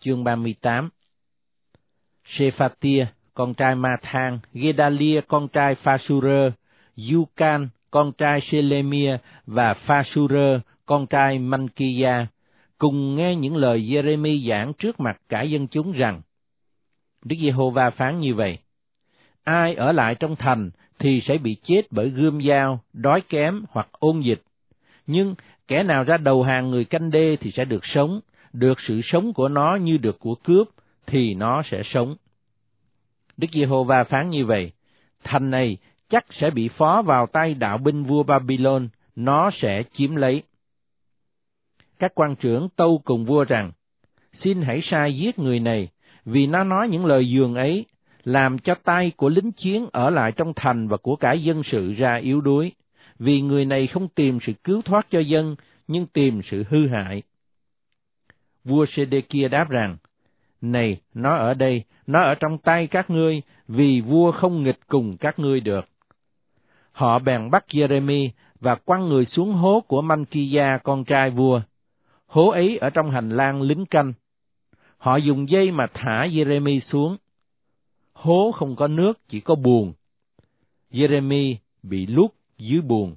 chương 38. Sephatia, con trai Mathan, Gedalia, con trai Phasur, Yucan, con trai Shelemia và Phasur, con trai Mankia, cùng nghe những lời Giê-rê-mi giảng trước mặt cả dân chúng rằng: Đức Giê-hô-va phán như vậy: ai ở lại trong thành thì sẽ bị chết bởi gươm dao, đói kém hoặc ôn dịch. Nhưng kẻ nào ra đầu hàng người canh đê thì sẽ được sống, được sự sống của nó như được của cướp, thì nó sẽ sống. Đức Giê-hô-va phán như vậy: thành này chắc sẽ bị phó vào tay đạo binh vua Babylon, nó sẽ chiếm lấy. Các quan trưởng tâu cùng vua rằng: xin hãy sai giết người này, vì nó nói những lời dường ấy, làm cho tay của lính chiến ở lại trong thành và của cả dân sự ra yếu đuối, vì người này không tìm sự cứu thoát cho dân, nhưng tìm sự hư hại. Vua Sê-đê-kia đáp rằng: này, nó ở đây, nó ở trong tay các ngươi, vì vua không nghịch cùng các ngươi được. Họ bèn bắt Giê-rê-mi và quăng người xuống hố của Mankia con trai vua. Hố ấy ở trong hành lang lính canh. Họ dùng dây mà thả Giê-rê-mi xuống. Hố không có nước, chỉ có buồng. Giê-rê-mi bị luốt dưới buồng.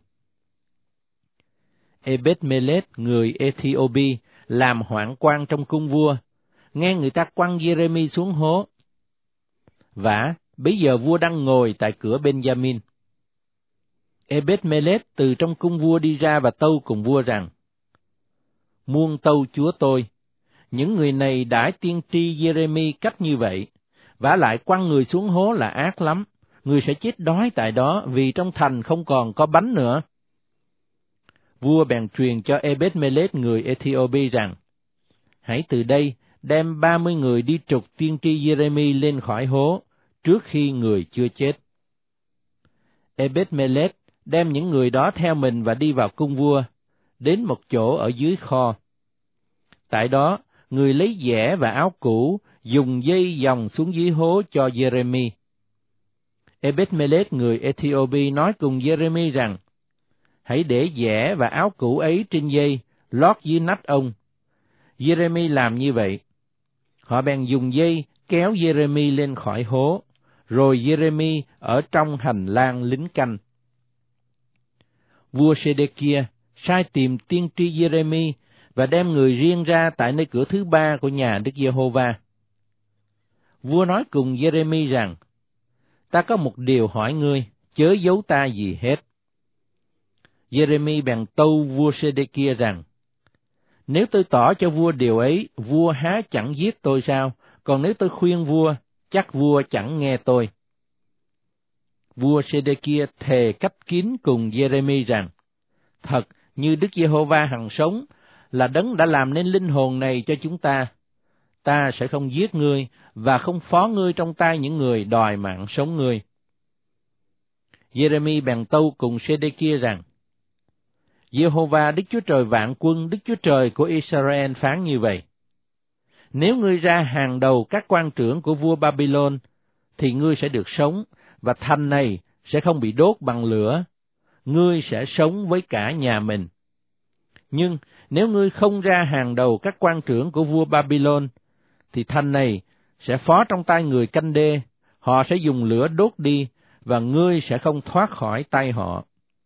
Ebed-melech, người Ethiopi, làm hoạn quan trong cung vua, nghe người ta quăng Giê-rê-mi xuống hố. Vả, bấy giờ vua đang ngồi tại cửa Benjamin. Ebed-melech từ trong cung vua đi ra và tâu cùng vua rằng: muôn tâu chúa tôi, những người này đãi tiên tri Giê-rê-mi cách như vậy, vả lại quăng người xuống hố là ác lắm, người sẽ chết đói tại đó, vì trong thành không còn có bánh nữa. Vua bèn truyền cho Ebed-melech người Ethiopi rằng: hãy từ đây đem 30 người đi trục tiên tri Giê-rê-mi lên khỏi hố, trước khi người chưa chết. Ebed-melech đem những người đó theo mình và đi vào cung vua, đến một chỗ ở dưới kho. Tại đó, người lấy dẻ và áo cũ, dùng dây vòng xuống dưới hố cho Giê-rê-mi. Ebed-melech người Ethiopi nói cùng Giê-rê-mi rằng: hãy để dẻ và áo cũ ấy trên dây, lót dưới nách ông. Giê-rê-mi làm như vậy. Họ bèn dùng dây kéo Giê-rê-mi lên khỏi hố, rồi Giê-rê-mi ở trong hành lang lính canh. Vua Sê-đê-kia sai tìm tiên tri Giê-rê-mi và đem người riêng ra tại nơi cửa thứ ba của nhà Đức Giê-hô-va. Vua nói cùng Giê-rê-mi rằng: ta có một điều hỏi ngươi, chớ giấu ta gì hết. Giê-rê-mi bèn tâu vua Sê-đê-kia rằng: nếu tôi tỏ cho vua điều ấy, vua há chẳng giết tôi sao? Còn nếu tôi khuyên vua, chắc vua chẳng nghe tôi. Vua Sê-đê-kia thề cách kín cùng Giê-rê-mi rằng: thật như Đức Giê-hô-va hằng sống, là đấng đã làm nên linh hồn này cho chúng ta sẽ không giết ngươi và không phó ngươi trong tay những người đòi mạng sống ngươi. Giê-rê-mi bèn tâu cùng Sê-đê-kia rằng: Giê-hô-va Đức Chúa Trời vạn quân, Đức Chúa Trời của Israel phán như vậy: nếu ngươi ra hàng đầu các quan trưởng của vua Babylon, thì ngươi sẽ được sống, và thành này sẽ không bị đốt bằng lửa. Ngươi sẽ sống với cả nhà mình. Nhưng nếu ngươi không ra hàng đầu các quan trưởng của vua Babylon, thì thành này sẽ phó trong tay người canh đê, họ sẽ dùng lửa đốt đi, và ngươi sẽ không thoát khỏi tay họ.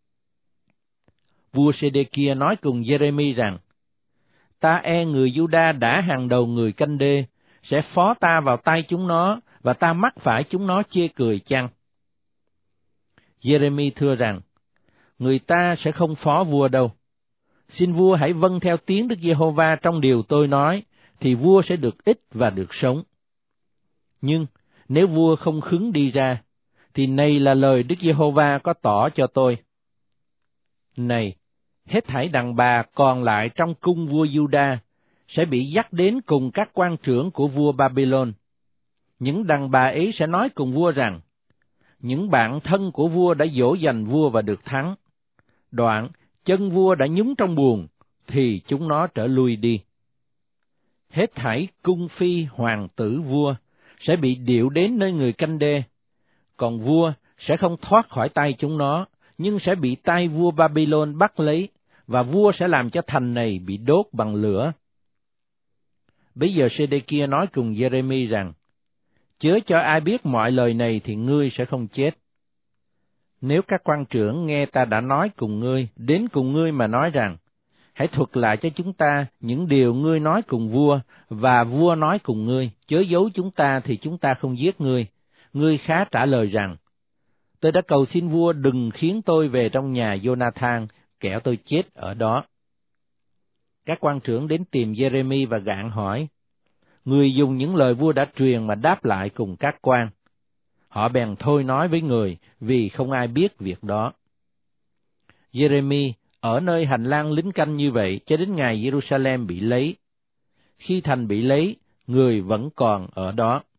Vua Sê-đê-kia nói cùng Giê-rê-mi rằng: ta e người Giu-đa đã hàng đầu người canh đê, sẽ phó ta vào tay chúng nó, và ta mắc phải chúng nó chê cười chăng? Giê-rê-mi thưa rằng: người ta sẽ không phó vua đâu. Xin vua hãy vâng theo tiếng Đức Giê-hô-va trong điều tôi nói, thì vua sẽ được ích và được sống. Nhưng nếu vua không khứng đi ra, thì này là lời Đức Giê-hô-va có tỏ cho tôi. Này, hết thảy đàn bà còn lại trong cung vua Giu-đa sẽ bị dắt đến cùng các quan trưởng của vua Babylon. Những đàn bà ấy sẽ nói cùng vua rằng: những bạn thân của vua đã dỗ dành vua và được thắng. Đoạn, chân vua đã nhúng trong buồng, thì chúng nó trở lui đi. Hết thảy cung phi hoàng tử vua sẽ bị điệu đến nơi người canh đê, còn vua sẽ không thoát khỏi tay chúng nó, nhưng sẽ bị tay vua Babylon bắt lấy, và vua sẽ làm cho thành này bị đốt bằng lửa. Bấy giờ Sê-đê-kia nói cùng Giê-rê-mi rằng, chớ cho ai biết mọi lời này thì ngươi sẽ không chết. Nếu các quan trưởng nghe ta đã nói cùng ngươi, đến cùng ngươi mà nói rằng, hãy thuật lại cho chúng ta những điều ngươi nói cùng vua, và vua nói cùng ngươi, chớ giấu chúng ta thì chúng ta không giết ngươi. Ngươi khá trả lời rằng, tôi đã cầu xin vua đừng khiến tôi về trong nhà Giô-na-thang, kẻo tôi chết ở đó. Các quan trưởng đến tìm Giê-rê-mi và gạn hỏi, người dùng những lời vua đã truyền mà đáp lại cùng các quan. Họ bèn thôi nói với người, vì không ai biết việc đó. Giê-rê-mi ở nơi hành lang lính canh như vậy cho đến ngày Giê-ru-sa-lem bị lấy. Khi thành bị lấy, người vẫn còn ở đó.